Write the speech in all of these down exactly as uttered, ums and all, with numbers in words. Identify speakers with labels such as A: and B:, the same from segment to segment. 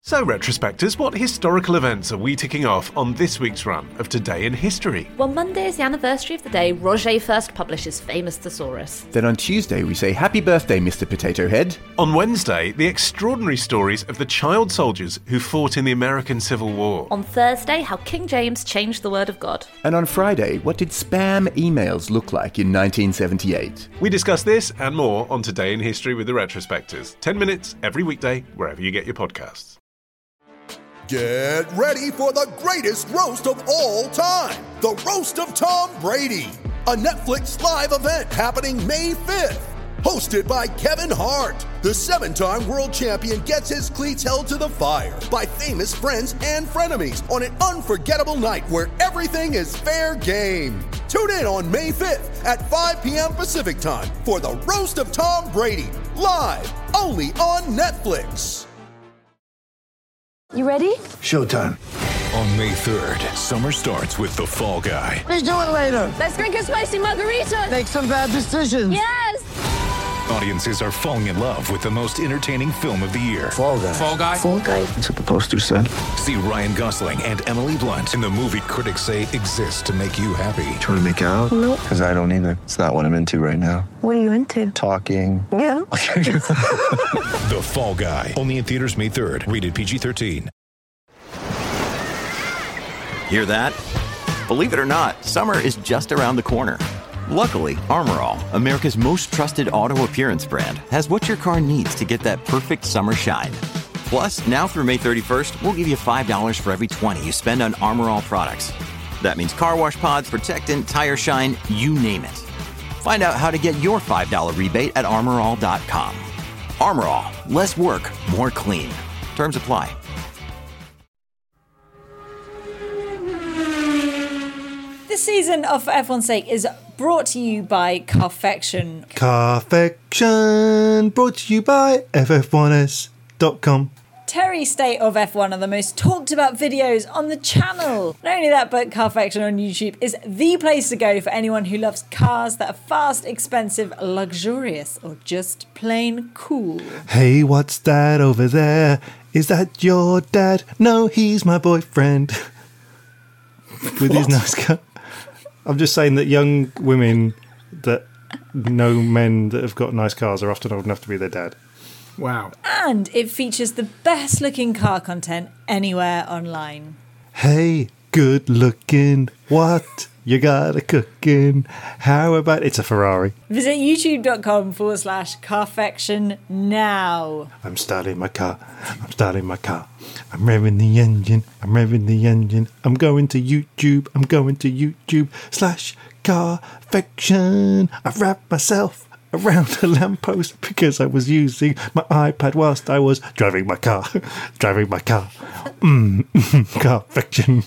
A: So, retrospectors, what historical events are we ticking off on this week's run of Today in History?
B: Well, Monday is the anniversary of the day Roger first published his famous Thesaurus.
C: Then on Tuesday we say happy birthday, Mister Potato Head.
A: On Wednesday, the extraordinary stories of the child soldiers who fought in the American Civil War.
B: On Thursday, how King James changed the word of God.
C: And on Friday, what did spam emails look like in nineteen seventy-eight?
A: We discuss this and more on Today in History with the Retrospectors. ten minutes every weekday, wherever you get your podcasts.
D: Get ready for the greatest roast of all time, the Roast of Tom Brady, a Netflix live event happening May fifth. Hosted by Kevin Hart, the seven-time world champion gets his cleats held to the fire by famous friends and frenemies on an unforgettable night where everything is fair game. Tune in on May fifth at five p.m. Pacific time for the Roast of Tom Brady, live only on Netflix.
E: You ready?
F: Showtime.
G: On May third, summer starts with The Fall Guy.
F: Let's do it later.
E: Let's drink a spicy margarita.
F: Make some bad decisions.
E: Yes!
G: Audiences are falling in love with the most entertaining film of the year.
F: Fall Guy.
G: Fall Guy?
E: Fall Guy.
F: That's what the poster said.
G: See Ryan Gosling and Emily Blunt in the movie critics say exists to make you happy.
H: Trying to make it out?
E: Nope.
H: Because I don't either. It's not what I'm into right now.
E: What are you into?
H: Talking.
E: Yeah.
G: The Fall Guy. Only in theaters May third. Rated P G thirteen.
I: Hear that? Believe it or not, summer is just around the corner. Luckily, Armor All, America's most trusted auto appearance brand, has what your car needs to get that perfect summer shine. Plus, now through May thirty-first, we'll give you five dollars for every twenty you spend on Armor All products. That means car wash pods, protectant, tire shine, you name it. Find out how to get your five dollars rebate at armor all dot com. Armor All, less work, more clean. Terms apply.
J: This season of For Everyone's Sake is brought to you by Carfection.
K: Carfection, brought to you by F F one S dot com.
J: Terry's State of F one are the most talked about videos on the channel. Not only that, but Carfection on YouTube is the place to go for anyone who loves cars that are fast, expensive, luxurious, or just plain cool.
K: Hey, what's that over there? Is that your dad? No, he's my boyfriend. With his nice car. I'm just saying that young women that know men that have got nice cars are often old enough to be their dad.
L: Wow.
J: And it features the best looking car content anywhere online.
K: Hey, good looking. What? You got a cooking. How about it's a Ferrari?
J: Visit youtube.com forward slash Carfection now.
K: I'm starting my car. I'm starting my car. I'm revving the engine. I'm revving the engine. I'm going to YouTube. I'm going to YouTube slash Carfection. I've wrapped myself around a lamppost because I was using my iPad whilst I was driving my car. driving my car. Mmm, Carfection.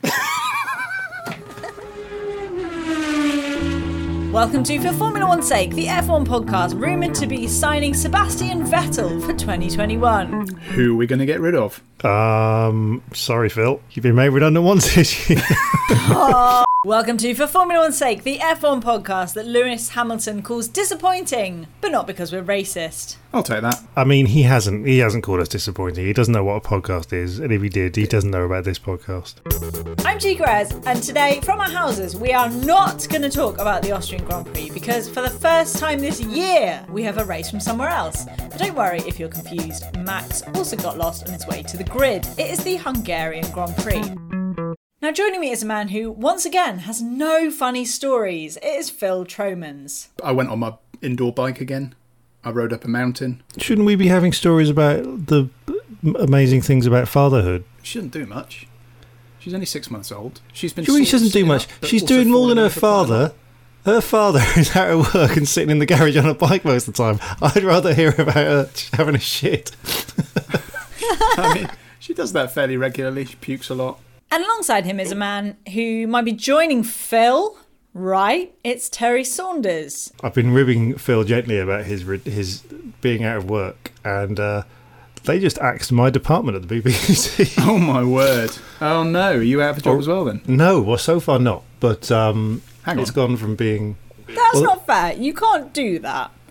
J: Welcome to For Formula One's Sake, the F one podcast rumoured to be signing Sebastian Vettel for twenty twenty-one.
L: Who are we going to get rid of?
K: Um, sorry, Phil. You've been made redundant once this year.
J: Oh. Welcome to For Formula One's Sake, the F one podcast that Lewis Hamilton calls disappointing, but not because we're racist.
L: I'll take that.
K: I mean, he hasn't. He hasn't called us disappointing. He doesn't know what a podcast is, and if he did, he doesn't know about this podcast.
J: I'm G. Grez, and today, from our houses, we are not going to talk about the Austrian Grand Prix because for the first time this year, we have a race from somewhere else. But don't worry if you're confused. Max also got lost on his way to the grid. It is the Hungarian Grand Prix. Now joining me is a man who, once again, has no funny stories. It is Phil Tromans.
L: I went on my indoor bike again. I rode up a mountain.
K: Shouldn't we be having stories about the amazing things about fatherhood?
L: She doesn't do much. She's only six months old. She's been.
K: She doesn't do much. She's doing more than her father. Her father is out at work and sitting in the garage on a bike most of the time. I'd rather hear about her having a shit.
L: I mean, she does that fairly regularly. She pukes a lot.
J: And alongside him is a man who might be joining Phil. Right, it's Terry Saunders.
K: I've been ribbing Phil gently about his his being out of work, and uh, they just axed my department at the B B C.
L: Oh my word! Oh no, are you out of a job
K: or,
L: as well then?
K: No, well so far not, but um,
L: Hang on.
K: It's gone from being.
J: That's
K: well,
J: not fair. You can't do that.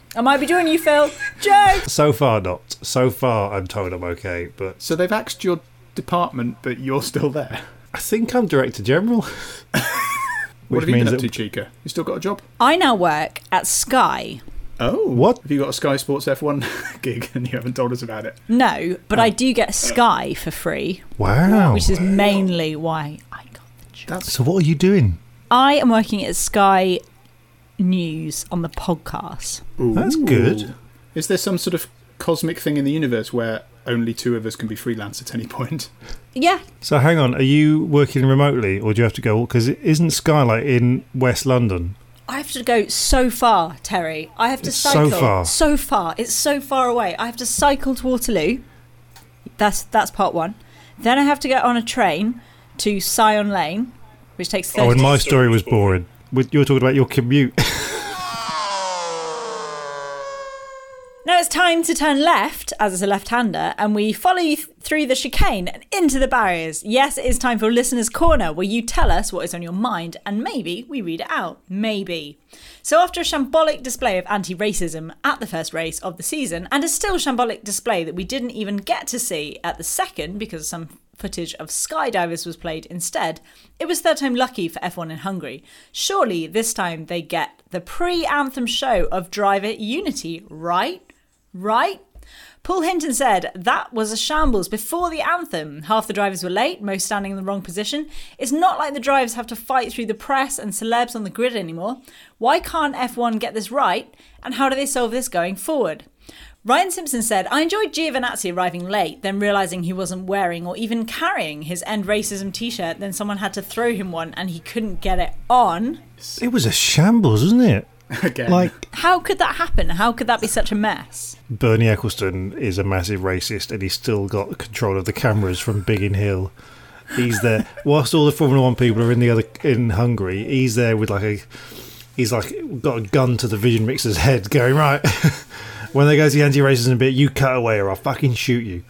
J: I might be doing you, Phil. Joke!
K: So far, not. So far, I'm told I'm okay, but...
L: So they've axed your department, but you're still there?
K: I think I'm Director General.
L: What have you been up to, Chica? You still got a job?
J: I now work at Sky.
L: Oh.
K: What?
L: Have you got a Sky Sports F one gig and you haven't told us about it?
J: No, but
L: oh.
J: I do get Sky for free.
K: Wow.
J: Which is mainly why I got the job.
L: That's...
K: So what are you doing?
J: I am working at Sky News on the podcast.
L: Ooh.
K: That's good.
L: Is there some sort of cosmic thing in the universe where only two of us can be freelance at any point?
J: Yeah.
K: So hang on, are you working remotely or do you have to go... Because isn't Skylight in West London?
J: I have to go so far, Terry. I have to
K: it's
J: cycle
K: so far.
J: so far. It's so far away. I have to cycle to Waterloo. That's that's part one. Then I have to get on a train to Scion Lane, which takes thirty
K: Oh, and my
J: minutes.
K: story was boring. You were talking about your commute.
J: Now it's time to turn left, as it's a left-hander, and we follow you th- through the chicane and into the barriers. Yes, it is time for Listener's Corner, where you tell us what is on your mind, and maybe we read it out. Maybe. So after a shambolic display of anti-racism at the first race of the season, and a still shambolic display that we didn't even get to see at the second because some footage of skydivers was played instead, it was third time lucky for F one in Hungary. Surely this time they get the pre-anthem show of driver unity, right? Right? Paul Hinton said that was a shambles before the anthem. Half the drivers were late, most standing in the wrong position. It's not like the drivers have to fight through the press and celebs on the grid anymore. Why can't F one get this right? And how do they solve this going forward? Ryan Simpson said, I enjoyed Giovinazzi arriving late, then realising he wasn't wearing or even carrying his End Racism t-shirt, then someone had to throw him one and he couldn't get it on.
K: It was a shambles, wasn't it?
L: Again.
K: Like,
J: how could that happen? How could that be such a mess?
K: Bernie Ecclestone is a massive racist and he's still got control of the cameras from Biggin Hill. He's there whilst all the Formula One people are in the other in Hungary. He's there with like a he's like got a gun to the Vision Mixer's head, going right. When they go to the anti-racism bit, you cut away or I'll fucking shoot you.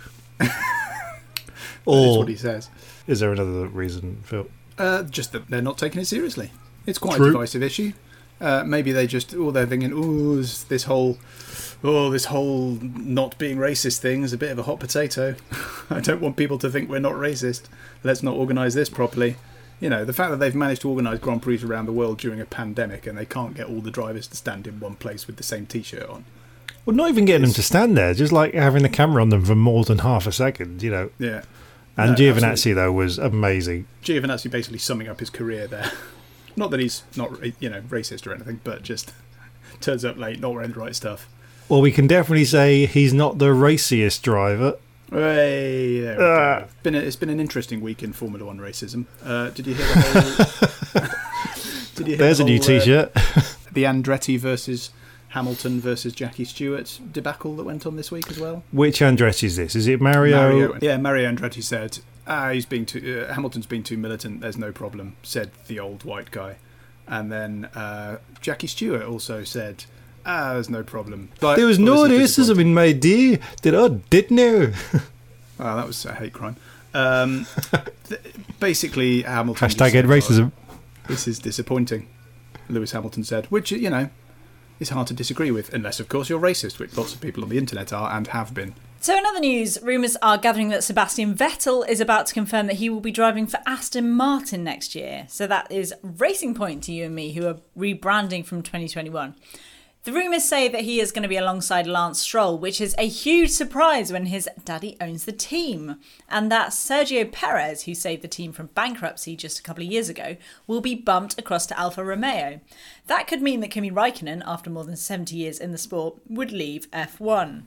L: Or, that's what he says.
K: Is there another reason, Phil?
L: Uh, just that they're not taking it seriously. It's quite
K: True.
L: a divisive issue. Uh, maybe they just, oh, they're thinking, oh, this whole, oh, this whole not being racist thing is a bit of a hot potato. I don't want people to think we're not racist. Let's not organise this properly. You know, the fact that they've managed to organise Grand Prix around the world during a pandemic and they can't get all the drivers to stand in one place with the same T-shirt on.
K: Well, not even getting them to stand there, just like having the camera on them for more than half a second, you know.
L: Yeah.
K: And
L: No,
K: Giovinazzi,
L: absolutely.
K: though, was amazing.
L: Giovinazzi basically summing up his career there. Not that he's not, you know, racist or anything, but just turns up late, not wearing the right stuff.
K: Well, we can definitely say he's not the raciest driver.
L: Hey, there we
K: Ah.
L: go. It's been, a, it's been an interesting week in Formula One racism. Uh, did you hear the whole... did you hear
K: There's
L: the
K: a new
L: whole,
K: T-shirt.
L: Uh, the Andretti versus Hamilton versus Jackie Stewart debacle that went on this week as well?
K: Which Andretti is this? Is it Mario?
L: Mario yeah, Mario Andretti said, ah, he's being too, uh, Hamilton's being too militant, there's no problem, said the old white guy. And then uh, Jackie Stewart also said, ah, there's no problem. But
K: There was no
L: obviously
K: racism in my day that I didn't know.
L: Oh, that was a hate crime. Um, th- basically, Hamilton... just
K: Hashtag
L: said,
K: end racism.
L: "Oh, this is disappointing," Lewis Hamilton said, which, you know, is hard to disagree with, unless, of course, you're racist, which lots of people on the internet are and have been.
J: So in other news, rumours are gathering that Sebastian Vettel is about to confirm that he will be driving for Aston Martin next year. So that is Racing Point to you and me, who are rebranding from twenty twenty-one. The rumours say that he is going to be alongside Lance Stroll, which is a huge surprise when his daddy owns the team. And that Sergio Perez, who saved the team from bankruptcy just a couple of years ago, will be bumped across to Alfa Romeo. That could mean that Kimi Raikkonen, after more than seventy years in the sport, would leave F one.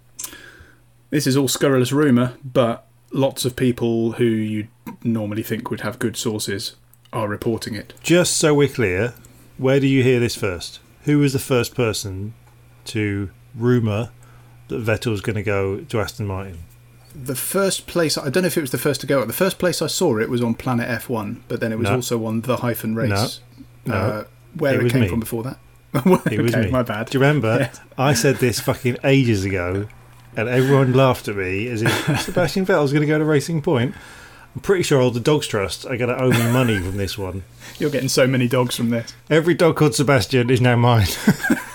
L: This is all scurrilous rumour, but lots of people who you normally think would have good sources are reporting it.
K: Just so we're clear, where do you hear this first? Who was the first person to rumour that Vettel was going to go to Aston Martin?
L: The first place, I don't know if it was the first to go. The first place I saw it was on Planet F one, but then it was
K: No.
L: also on The Hyphen Race.
K: No. No.
L: Uh, where
K: It
L: it,
K: was
L: came
K: me.
L: from before that.
K: It was
L: okay,
K: me.
L: my bad.
K: Do you remember?
L: Yes.
K: I said this fucking ages ago, and everyone laughed at me as if Sebastian Vettel's going to go to Racing Point. I'm pretty sure all the Dogs Trust are going to owe me money from this one.
L: You're getting so many dogs from this.
K: Every dog called Sebastian is now mine.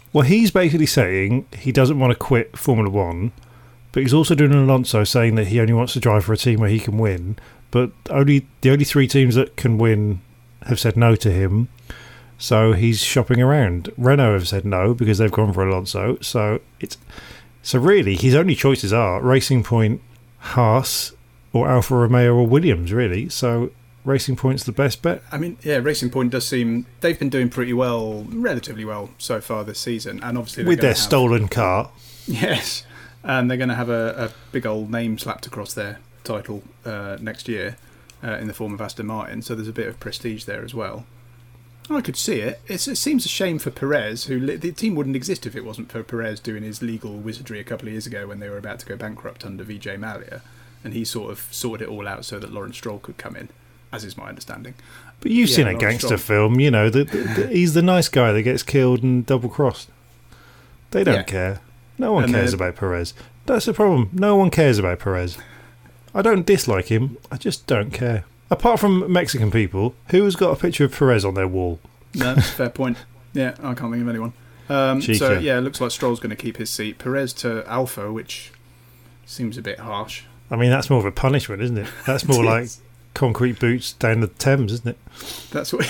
K: Well, he's basically saying he doesn't want to quit Formula One, but he's also doing an Alonso saying that he only wants to drive for a team where he can win. But only the only three teams that can win have said no to him. So he's shopping around. Renault have said no because they've gone for Alonso. So it's so really his only choices are Racing Point, Haas, or Alfa Romeo or Williams. Really, so Racing Point's the best bet.
L: I mean, yeah, Racing Point does seem they've been doing pretty well, relatively well so far this season, and obviously
K: with their
L: have,
K: stolen car.
L: Yes, and they're going to have a, a big old name slapped across their title uh, next year uh, in the form of Aston Martin. So there's a bit of prestige there as well. I could see it. It's, it seems a shame for Perez, who the team wouldn't exist if it wasn't for Perez doing his legal wizardry a couple of years ago when they were about to go bankrupt under Vijay Mallya, and he sort of sorted it all out so that Lawrence Stroll could come in, as is my understanding.
K: But you've
L: yeah,
K: seen a
L: Lawrence
K: gangster
L: Stroll.
K: film, you know. The, the, the, he's the nice guy that gets killed and double crossed. They don't
L: Yeah.
K: care. No one
L: And
K: cares
L: they're-
K: about Perez. That's the problem. No one cares about Perez. I don't dislike him. I just don't care. Apart from Mexican people, who has got a picture of Perez on their wall?
L: No, that's a fair point. Yeah, I can't think of anyone. Um, so,
K: Chica.
L: yeah, it looks like Stroll's going to keep his seat. Perez to Alfa, which seems a bit harsh.
K: I mean, that's more of a punishment, isn't it? That's more
L: It
K: like
L: is.
K: concrete boots down the Thames, isn't it?
L: That's what...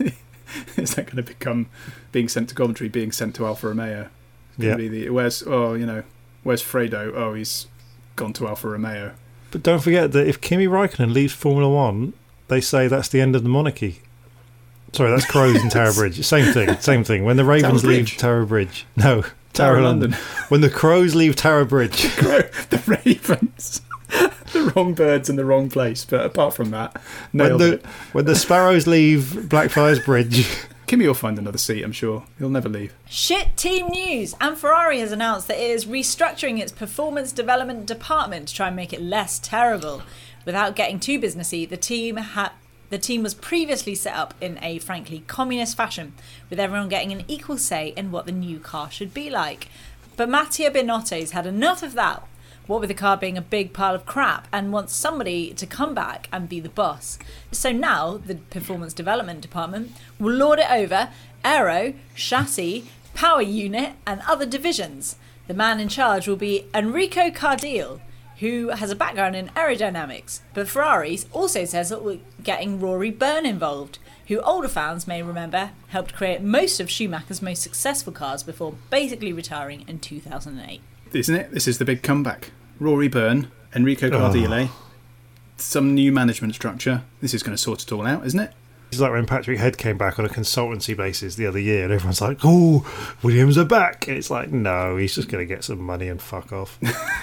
L: Is that going to become being sent to Coventry, being sent to Alfa Romeo? It's
K: Yeah.
L: gonna be the, where's, oh, you know, where's Fredo? Oh, he's gone to Alfa Romeo.
K: But don't forget that if Kimi Raikkonen leaves Formula One, they say that's the end of the monarchy. Sorry, that's Crows and Tower Bridge. Same thing, same thing. When the Ravens
L: Tower
K: leave
L: Bridge?
K: Tower Bridge. No, Tower,
L: Tower
K: London.
L: London.
K: When the Crows leave Tower Bridge.
L: The Ravens. The wrong birds in the wrong place. But apart from that,
K: When
L: nailed
K: the,
L: it.
K: when the Sparrows leave Blackfriars Bridge.
L: Kimi will find another seat, I'm sure. He'll never leave.
J: Shit team news! And Ferrari has announced that it is restructuring its performance development department to try and make it less terrible. Without getting too businessy, the team had the team was previously set up in a frankly communist fashion, with everyone getting an equal say in what the new car should be like. But Mattia Binotto's had enough of that. What with the car being a big pile of crap, and wants somebody to come back and be the boss. So now the performance development department will lord it over aero, chassis, power unit and other divisions. The man in charge will be Enrico Cardile, who has a background in aerodynamics, but Ferrari also says that we're getting Rory Byrne involved, who older fans may remember helped create most of Schumacher's most successful cars before basically retiring in two thousand eight.
L: Isn't it? This is the big comeback. Rory Byrne, Enrico Cardile, oh. some new management structure. This is going to sort it all out, isn't it?
K: It's like when Patrick Head came back on a consultancy basis the other year, and everyone's like, "Oh, Williams are back," and it's like, no, he's just going to get some money and fuck off.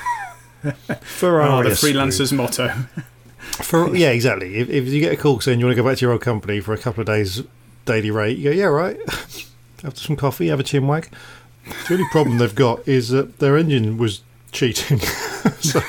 K: Ferrari,
L: oh, the
K: are
L: freelancer's
K: screwed.
L: motto.
K: For, yeah, exactly. If, if you get a call saying you want to go back to your old company for a couple of days daily rate, you go, yeah, right. Have some coffee, have a chinwag. The only problem they've got is that their engine was cheating. So,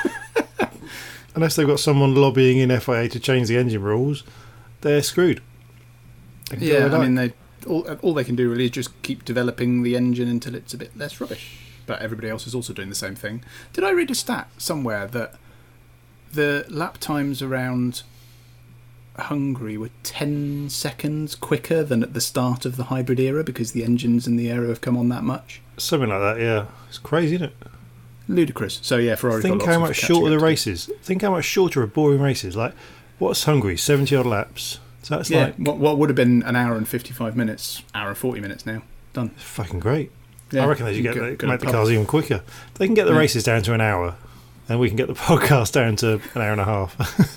K: unless they've got someone lobbying in F I A to change the engine rules, they're screwed. They can do
L: Yeah,
K: what they
L: I
K: like.
L: mean, they all, all they can do really is just keep developing the engine until it's a bit less rubbish. But everybody else is also doing the same thing. Did I read a stat somewhere that the lap times around Hungary were ten seconds quicker than at the start of the hybrid era because the engines in the aero have come on that much?
K: Something like that, yeah. It's crazy, isn't it?
L: Ludicrous. So yeah, Ferrari's
K: Think
L: got
K: how
L: lots
K: much
L: of
K: shorter
L: catching
K: the
L: up to do.
K: races. Think how much shorter are boring races. Like, what's Hungary? seventy odd laps. So that's
L: Yeah,
K: like
L: what, what would have been an hour and fifty-five minutes, hour and forty minutes now. Done.
K: fucking great.
L: Yeah,
K: I reckon they should get
L: good-
K: the,
L: good
K: make the
L: pub.
K: cars even quicker. They can get the
L: Yeah.
K: races down to an hour, and we can get the podcast down to an hour and a half.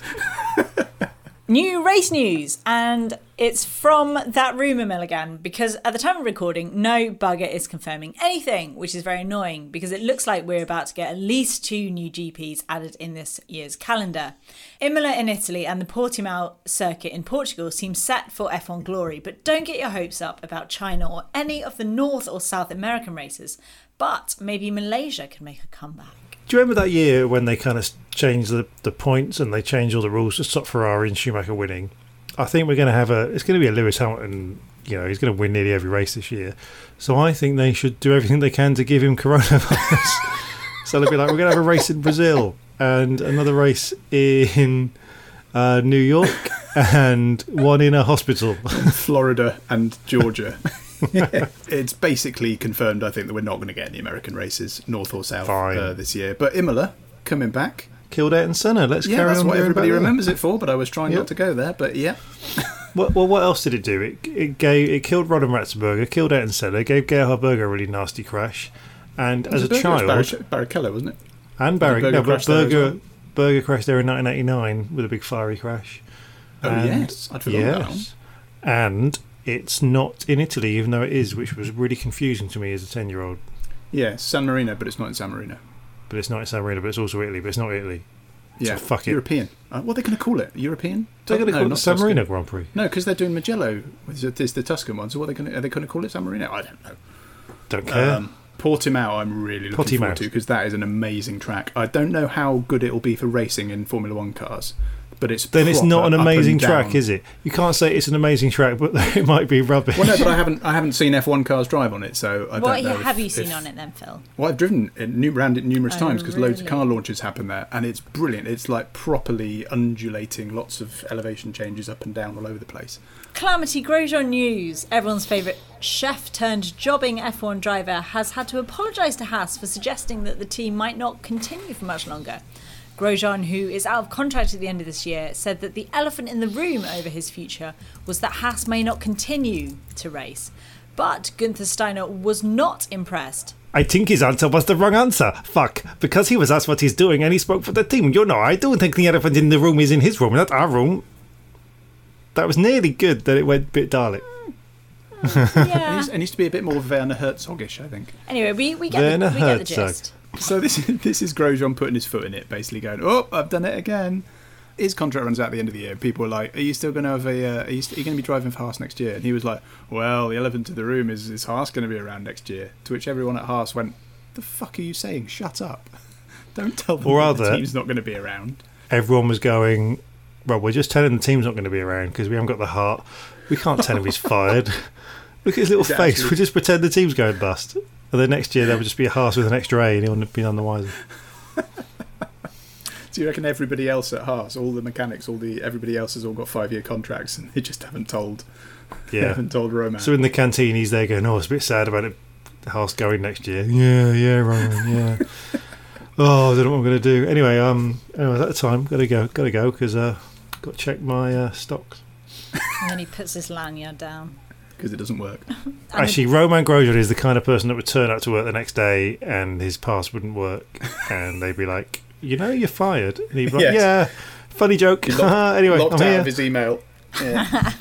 J: New race news, and it's from that rumour mill again, because at the time of recording, no bugger is confirming anything, which is very annoying because it looks like we're about to get at least two new G Ps added in this year's calendar. Imola in Italy and the Portimao circuit in Portugal seem set for F one glory, but don't get your hopes up about China or any of the North or South American races, but maybe Malaysia can make a comeback.
K: Do you remember that year when they kind of changed the, the points and they changed all the rules to stop Ferrari and Schumacher winning? I think we're going to have a... It's going to be a Lewis Hamilton, you know, he's going to win nearly every race this year. So I think they should do everything they can to give him coronavirus. So they'll be like, we're going to have a race in Brazil and another race in uh, New York and one in a hospital.
L: Florida and Georgia. yeah. It's basically confirmed, I think, that we're not going to get any American races, north or south, uh, this year. But Imola, coming back.
K: Killed Ayrton Senna. Let's
L: yeah,
K: carry on.
L: Yeah, that's what everybody
K: there.
L: remembers it for, but I was trying
K: yep.
L: not to go there, but yeah.
K: well, well, what else did it do? It it gave it killed Roland Ratzenberger, killed Ayrton Senna, gave Gerhard Berger a really nasty crash, and as a
L: Berger,
K: child,
L: Bar- Barrichello, wasn't it?
K: And Barry,
L: Berger
K: no, but Berger,
L: well?
K: Berger crashed there in nineteen eighty-nine with a big fiery crash.
L: Oh
K: and,
L: yes, I'd forgotten that one.
K: And it's not in Italy, even though it is, which was really confusing to me as a ten-year-old.
L: Yeah, San Marino, but it's not in San Marino.
K: But it's not in San Marino, but it's also Italy, but it's not Italy.
L: Yeah,
K: so fuck it.
L: European. Uh, what are they going to call it? European?
K: They're going to
L: no,
K: call it the San
L: Tuscan.
K: Marino Grand Prix.
L: No, because they're doing Mugello. It's the Tuscan one. So what are they going to, are they going to call it San Marino? I don't know.
K: Don't care.
L: Um, Portimao, I'm really looking
K: Portimao.
L: forward to because that is an amazing track. I don't know how good it will be for racing in Formula One cars, but it's
K: then it's not an
L: up
K: amazing
L: and
K: track,
L: down.
K: is it? You can't say it's an amazing track, but it might be rubbish.
L: Well, no, but I haven't I haven't seen F one cars drive on it, so I
J: what
L: don't know.
J: have
L: if,
J: you seen
L: if,
J: on it then, Phil?
L: Well, I've driven it new, around it numerous
J: Oh,
L: times because loads of
J: really?
L: car launches happen there, and it's brilliant. It's like properly undulating, lots of elevation changes up and down all over the place.
J: Calamity Grosjean news. Everyone's favourite chef turned jobbing F one driver has had to apologise to Haas for suggesting that the team might not continue for much longer. Grosjean, who is out of contract at the end of this year, said that the elephant in the room over his future was that Haas may not continue to race. But Gunther Steiner was not impressed.
K: I think his answer was the wrong answer. Fuck. Because he was asked what he's doing and he spoke for the team. You know, I don't think the elephant in the room is in his room, not our room. That was nearly good that it went a bit Dalek.
J: Yeah.
L: It needs, it needs to be a bit more Werner Herzogish, I think.
J: Anyway, we, we, get, the, we get the gist.
L: So this is, this is Grosjean putting his foot in it, basically going, oh, I've done it again. His contract runs out at the end of the year. People were like, are you still going to have a, uh, are you, st- are you going to be driving for Haas next year? And he was like, well, the elephant in the room is, is Haas going to be around next year? To which everyone at Haas went, the fuck are you saying? Shut up. Don't tell them
K: or
L: that
K: rather,
L: the team's not going to be around.
K: Everyone was going, well, we're just telling the team's not going to be around because we haven't got the heart. We can't tell him he's fired. Look at his little
L: Is it
K: face.
L: actually-
K: We'll just pretend the team's going bust. And then next year there would just be a Haas with an extra A and he'll be none the wiser.
L: Do you reckon everybody else at Haas, all the mechanics, all the everybody else has all got five-year contracts and they just haven't told,
K: Yeah.
L: they haven't told Roman?
K: So in the canteen he's there going, oh, it's a bit sad about it. Haas going next year. Yeah, yeah, Roman, yeah. Oh, I don't know what I'm going to do. Anyway, um, anyway, at the time, got to go, got to go because uh, got to check my uh, stocks.
J: And then he puts his lanyard down.
L: Because it doesn't work.
K: Actually, Roman Grosjean is the kind of person that would turn up to work the next day and his pass wouldn't work, and they'd be like, "You know, you're fired." And he'd be like,
L: Yes.
K: "Yeah, funny joke."
L: Locked,
K: anyway,
L: locked
K: I'm
L: out
K: here.
L: of his email. Yeah.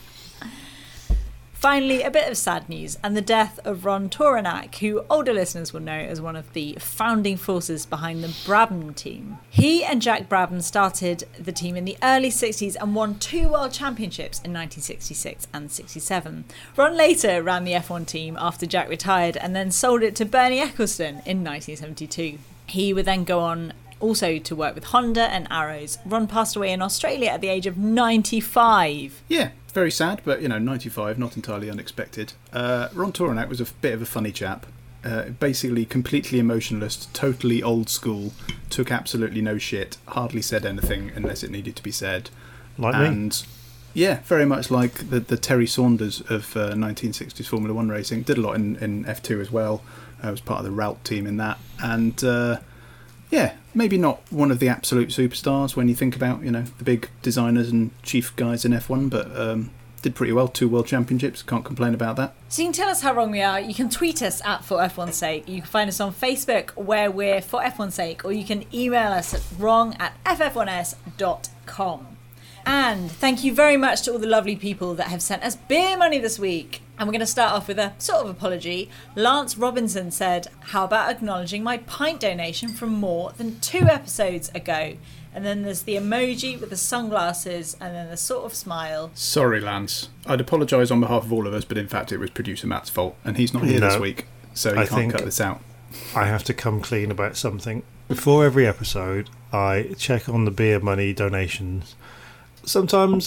J: Finally, a bit of sad news and the death of Ron Toranak, who older listeners will know as one of the founding forces behind the Brabham team. He and Jack Brabham started the team in the early sixties and won two world championships in nineteen sixty-six and sixty-seven. Ron later ran the F one team after Jack retired and then sold it to Bernie Ecclestone in nineteen seventy-two. He would then go on also to work with Honda and Arrows. Ron passed away in Australia at the age of ninety-five.
L: Yeah, very sad, but, you know, ninety-five, not entirely unexpected. Uh, Ron Toranak was a f- bit of a funny chap. Uh, basically completely emotionless, totally old school, took absolutely no shit, hardly said anything unless it needed to be said.
K: Like me.
L: And, yeah, very much like the, the Terry Saunders of uh, nineteen sixties Formula One racing. Did a lot in, in F two as well. I was part of the Rout team in that. And, uh, yeah, maybe not one of the absolute superstars when you think about, you know, the big designers and chief guys in F one, but um, did pretty well. Two world championships, can't complain about that.
J: So you can tell us how wrong we are. You can tweet us at For F one's Sake. You can find us on Facebook where we're For F one's Sake, or you can email us at wrong at f f one s dot com. And thank you very much to all the lovely people that have sent us beer money this week. And we're going to start off with a sort of apology. Lance Robinson said, how about acknowledging my pint donation from more than two episodes ago? And then there's the emoji with the sunglasses and then the sort of smile.
L: Sorry, Lance. I'd apologise on behalf of all of us, but in fact it was producer Matt's fault, and he's not here
K: No.
L: this week, so he
K: I
L: can't
K: think
L: cut this out.
K: I have to come clean about something. Before every episode, I check on the beer money donations. Sometimes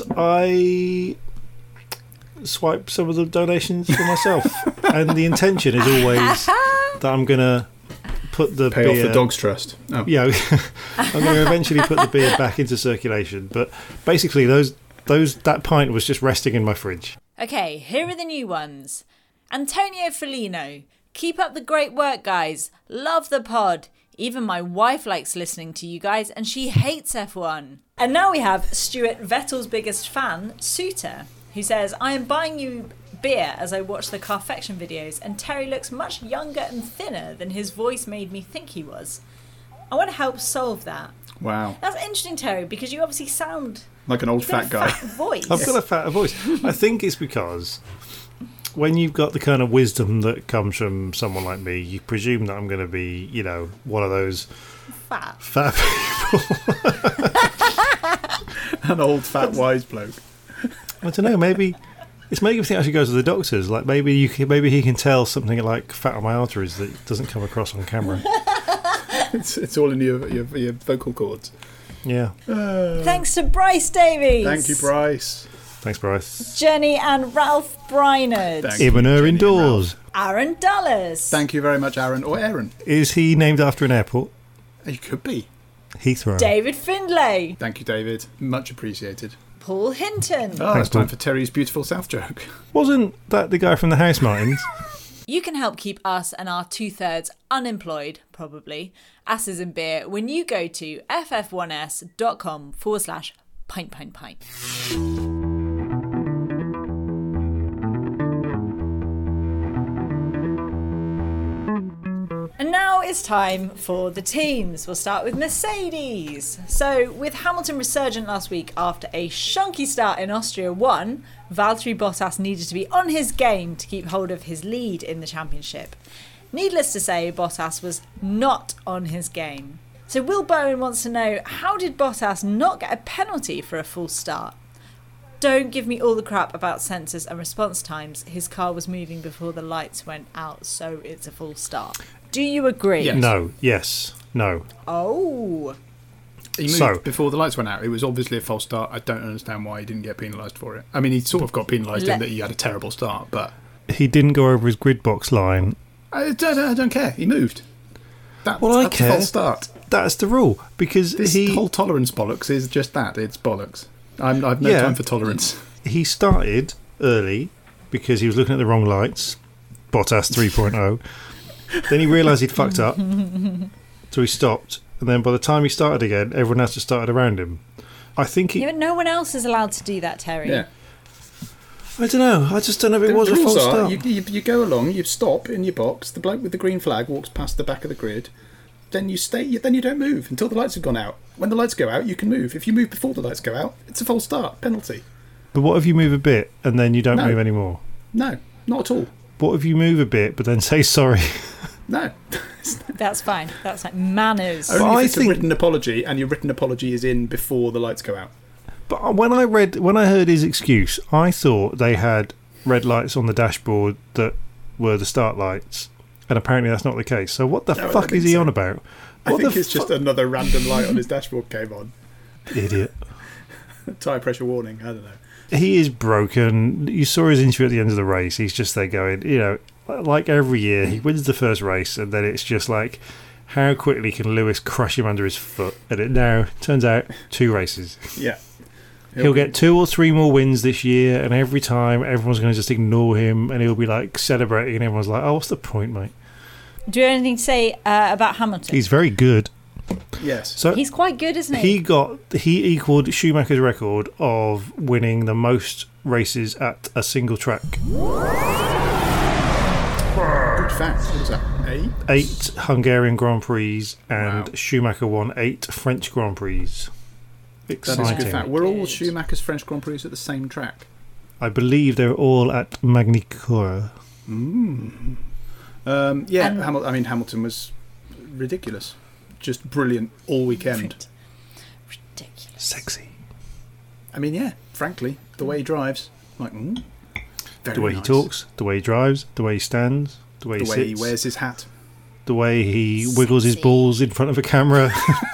K: I swipe some of the donations for myself, and the intention is always that I'm going to put the
L: Pay
K: beer...
L: off the Dogs Trust. Oh.
K: Yeah, I'm going to eventually put the beer back into circulation. But basically, those those that pint was just resting in my fridge.
J: Okay, here are the new ones. Antonio Felino. Keep up the great work, guys. Love the pod. Even my wife likes listening to you guys and she hates F one. And now we have Stuart Vettel's biggest fan, Suter, who says, I am buying you beer as I watch the Carfection videos and Terry looks much younger and thinner than his voice made me think he was. I want to help solve that.
L: Wow.
J: That's interesting, Terry, because you obviously sound
L: like an old fat guy.
J: Fat voice.
K: I've got a fat voice. I think it's because when you've got the kind of wisdom that comes from someone like me, you presume that I'm going to be, you know, one of those
J: fat,
K: fat people.
L: An old fat wise bloke.
K: I don't know. Maybe it's making me think I should go to the doctors. Like maybe you, can, maybe he can tell something like fat on my arteries that doesn't come across on camera.
L: It's it's all in your your, your vocal cords.
K: Yeah.
L: Uh,
J: Thanks to Bryce Davies.
L: Thank you, Bryce.
K: Thanks, Bryce.
J: Jenny and Ralph Brynard.
K: Ibner indoors.
J: Aaron Dulles.
L: Thank you very much, Aaron. Or Aaron.
K: Is he named after an airport?
L: He could be.
K: Heathrow.
J: David Findlay.
L: Thank you, David. Much appreciated.
J: Paul Hinton.
L: Oh,
K: Thanks,
L: it's time
K: Paul.
L: for Terry's beautiful South joke.
K: Wasn't that the guy from the House Martins?
J: You can help keep us and our two-thirds unemployed, probably, asses and beer when you go to ff1s.com forward slash pint pint pint. And now it's time for the teams. We'll start with Mercedes. So, with Hamilton resurgent last week after a shonky start in Austria one, Valtteri Bottas needed to be on his game to keep hold of his lead in the championship. Needless to say, Bottas was not on his game. So Will Bowen wants to know, how did Bottas not get a penalty for a false start? Don't give me all the crap about sensors and response times. His car was moving before the lights went out, so it's a full start. Do you agree?
L: Yes.
K: No. Yes. No.
J: Oh.
L: He moved
K: So-
L: before the lights went out. It was obviously a false start. I don't understand why he didn't get penalised for it. I mean, he sort of got penalised
J: Let-
L: in that he had a terrible start, but
K: He didn't go over his grid box line.
L: I don't, I don't care. He moved. That,
K: Well, I
L: that's
K: care.
L: a false start.
K: That's the rule because
L: This
K: he
L: whole tolerance bollocks is just that. It's bollocks. I'm, I've no
K: Yeah.
L: time for tolerance.
K: he started early because he was looking at the wrong lights. Bottas three point oh. Then he realised he'd fucked up, so he stopped. And then by the time he started again, everyone else just started around him. I think he.
J: Yeah, but no one else is allowed to do that, Terry.
L: Yeah.
K: I don't know. I just don't know if it
L: The
K: was a
L: rules
K: false
L: are,
K: start.
L: you, you, you go along, you stop in your box, the bloke with the green flag walks past the back of the grid, then you stay, you, then you don't move until the lights have gone out. When the lights go out, you can move. If you move before the lights go out, it's a false start, penalty.
K: But what if you move a bit and then you don't
L: No.
K: move anymore?
L: No, not at all.
K: What if you move a bit but then say sorry?
L: No.
J: That's fine. That's like manners.
L: Only
K: I
L: if it's
K: think-
L: a written apology, and your written apology is in before the lights go out.
K: But when I read, when I heard his excuse, I thought they had red lights on the dashboard that were the start lights, and apparently that's not the case. So what the
L: No, I
K: fuck
L: don't
K: is he
L: think so.
K: on about?
L: I
K: What
L: think
K: the
L: it's just
K: fu-
L: another random light on his dashboard came on.
K: idiot.
L: Tyre pressure warning, I don't know.
K: He is broken. You saw his interview at the end of the race. He's just there going, you know, like every year, he wins the first race, and then it's just like, how quickly can Lewis crush him under his foot? And it now turns out two races.
L: Yeah.
K: He'll get two or three more wins this year, and every time everyone's going to just ignore him, and he'll be like celebrating, and everyone's like, "Oh, what's the point, mate?"
J: Do you have anything to say uh, about Hamilton?
K: He's very good.
L: Yes.
K: So
J: He's quite good, isn't he?
K: he got he equaled Schumacher's record of winning the most races at a single track.
L: Good fact. What is that? Eight?
K: Eight Hungarian Grand Prix, and
L: Wow.
K: Schumacher won eight French Grand Prix.
L: That
K: Exciting.
L: is a good fact. Were all
J: Good.
L: Schumacher's French Grand Prix at the same track?
K: I believe they're all at Magny-Cours.
L: Mm. Um, yeah,
J: And-
L: Hamil- I mean, Hamilton was ridiculous. Just brilliant all weekend.
J: Ridiculous.
K: Sexy.
L: I mean, yeah, frankly, the way he drives, like, mm, very
K: The way
L: nice.
K: he talks, the way he drives, the way he stands, the way
L: the
K: he
L: way
K: sits,
L: he wears his hat.
K: the way he wiggles his
J: Sexy.
K: balls in front of a camera.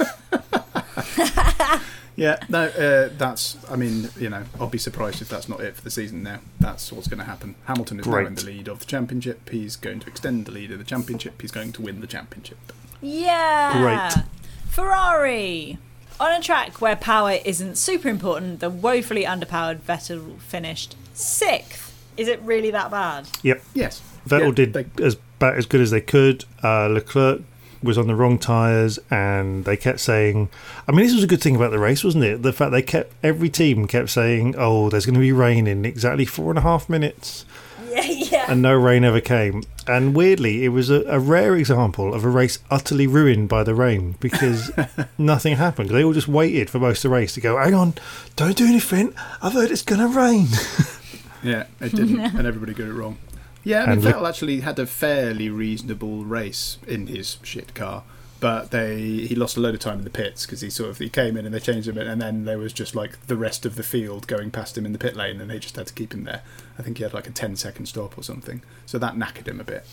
L: Yeah, no, uh, that's, I mean, you know, I'll be surprised if that's not it for the season now. That's what's going to happen. Hamilton is now in
K: Great.
L: the lead of the championship. He's going to extend the lead of the championship. He's going to win the championship.
J: Yeah.
K: Great.
J: Ferrari. On a track where power isn't super important, the woefully underpowered Vettel finished sixth Is it really that bad?
K: Yep.
L: Yes.
K: Vettel
L: Yeah,
K: did
L: they-
K: as ba- as good as they could. Uh, Leclerc was on the wrong tyres, and they kept saying, I mean, this was a good thing about the race, wasn't it? The fact they kept, every team kept saying, oh, there's going to be rain in exactly four and a half minutes.
J: Yeah, yeah.
K: And no rain ever came. And weirdly, it was a, a rare example of a race utterly ruined by the rain, because nothing happened. They all just waited for most of the race to go, hang on, don't do anything, I've heard it's going to rain.
L: Yeah, it didn't, and everybody got it wrong. Yeah, I mean,
K: And
L: Vettel
K: Le-
L: actually had a fairly reasonable race in his shit car, but they he lost a load of time in the pits because he sort of he came in and they changed him, and then there was just like the rest of the field going past him in the pit lane, and they just had to keep him there. I think he had like a ten second stop or something, so that knackered him a bit.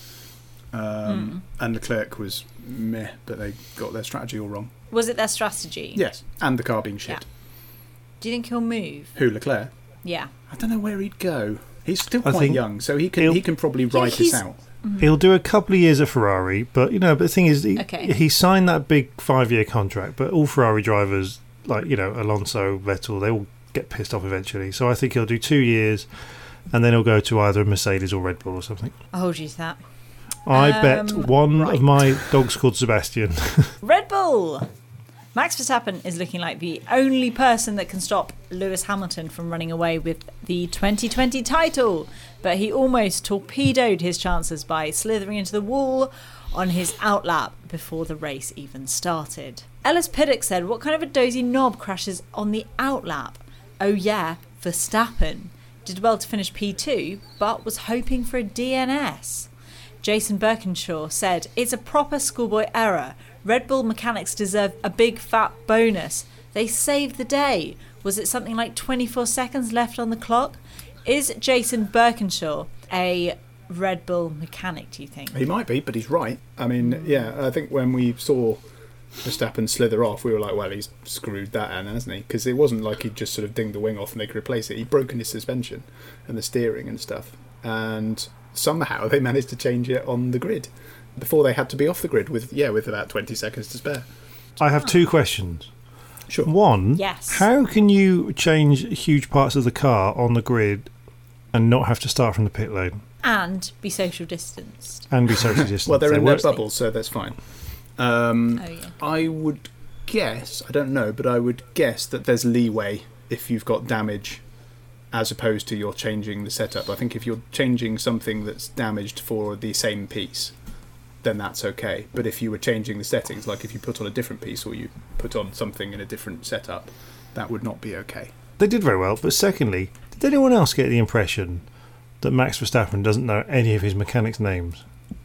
L: Um,
J: Mm.
L: And Leclerc was meh, but they got their strategy all wrong.
J: Was it their strategy?
L: Yes, and the car being shit.
J: Yeah. Do you think he'll move?
L: Who, Leclerc?
J: Yeah.
L: I don't know where he'd go. He's still
K: I
L: quite
K: think
L: young, so he can
K: he'll-
L: he can probably ride this
J: he's-
L: out.
K: He'll do a couple of years at Ferrari, but you know, but the thing is, he,
J: Okay.
K: he signed that big five-year contract. But all Ferrari drivers, like you know, Alonso, Vettel, they all get pissed off eventually. So I think he'll do two years, and then he'll go to either Mercedes or Red Bull or something.
J: I'll hold you to that.
K: I
J: Um,
K: bet one
J: right.
K: of my dogs called Sebastian.
J: Red Bull! Max Verstappen is looking like the only person that can stop Lewis Hamilton from running away with the twenty twenty title, but he almost torpedoed his chances by slithering into the wall on his outlap before the race even started. Ellis Piddock said, what kind of a dozy knob crashes on the outlap? Oh yeah, Verstappen. Did well to finish P two, but was hoping for a D N S. Jason Birkinshaw said, it's a proper schoolboy error. Red Bull mechanics deserve a big fat bonus. They saved the day. Was it something like twenty-four seconds left on the clock? Is Jason Birkinshaw a Red Bull mechanic, do you think?
L: He might be, but he's right. I mean, yeah, I think when we saw Verstappen slither off, we were like, well, he's screwed that in, hasn't he? Because it wasn't like he'd just sort of dinged the wing off and they could replace it. He'd broken his suspension and the steering and stuff. And somehow they managed to change it on the grid before they had to be off the grid with, yeah, with about twenty seconds to spare.
K: I have two questions.
L: Sure.
K: One,
J: Yes.
K: how can you change huge parts of the car on the grid and not have to start from the pit lane
J: And be social distanced.
K: and be social distanced?
L: Well, they're
K: They
L: in their
K: work-
L: bubbles, so that's fine. Um,
J: Oh, yeah.
L: I would guess, I don't know, but I would guess that there's leeway if you've got damage as opposed to you're changing the setup. I think if you're changing something that's damaged for the same piece, then that's okay. But if you were changing the settings, like if you put on a different piece or you put on something in a different setup, that would not be okay.
K: They did very well, but secondly, did anyone else get the impression that Max Verstappen doesn't know any of his mechanics' names?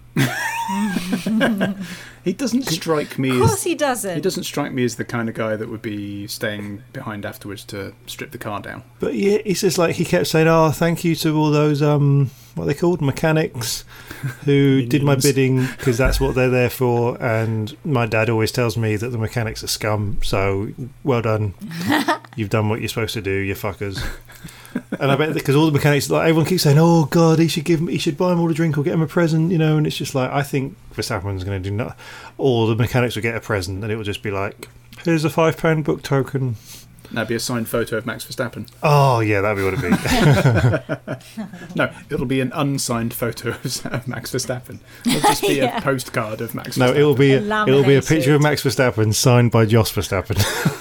L: He doesn't strike me
J: Of course
L: as
J: he doesn't.
L: he doesn't strike me as the kind of guy that would be staying behind afterwards to strip the car down.
K: But yeah, it's just like he kept saying, "Oh, thank you to all those um, what are they called, mechanics, who did my
L: Minions.
K: bidding because that's what they're there for." And my dad always tells me that the mechanics are scum. So well done, you've done what you're supposed to do, you fuckers. And I bet because all the mechanics, like everyone keeps saying, "Oh God, he should give him, he should buy him all a drink or get him a present," you know. And it's just like I think Verstappen's going to do not. Or the mechanics will get a present, and it will just be like, "Here's a five pound book token."
L: That'd be a signed photo of Max Verstappen.
K: Oh yeah, that'd be what it'd be.
L: No, it'll be an unsigned photo of Max Verstappen. It'll just be
J: Yeah.
L: a postcard of Max Verstappen.
K: No, it will be
J: A
K: it will be a picture
J: laminated.
K: of Max Verstappen signed by Jos Verstappen.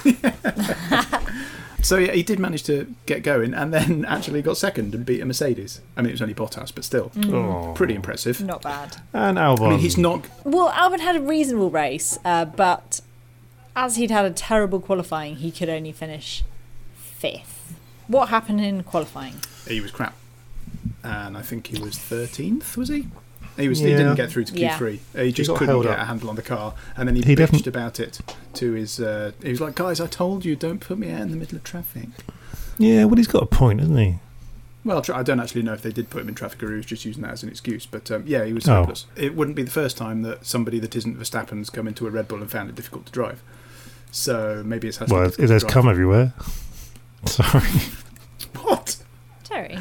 L: So yeah, he did manage to get going and then actually got second and beat a Mercedes. I mean, it was only Bottas, but still.
K: Oh.
L: Pretty impressive.
J: Not bad.
K: And Albon.
L: I mean, he's not...
J: Well, Albon had a reasonable race, uh, but as he'd had a terrible qualifying, he could only finish fifth. What happened in qualifying?
L: He was crap. And I think he was thirteenth, was he? He was.
K: Yeah.
L: He didn't get through to Q
J: Yeah.
L: three. Uh, He just
K: got
L: couldn't
K: held
L: get
K: up.
L: a handle on the car. And then he,
K: He
L: bitched
K: definitely-
L: about it to his... Uh, he was like, guys, I told you, don't put me out in the middle of traffic.
K: Yeah, well, he's got a point, hasn't he?
L: Well, tra- I don't actually know if they did put him in traffic or he was just using that as an excuse. But um, yeah, he was
K: Oh.
L: hopeless. It wouldn't be the first time that somebody that isn't Verstappen's come into a Red Bull and found it difficult to drive. So maybe it's
K: Well, it has come everywhere. Sorry.
L: What?
J: Terry.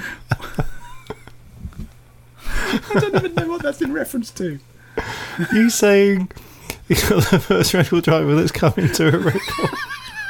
L: I don't even know what that's in reference to.
K: You saying you're the first Red Bull driver that's come into a Red Bull?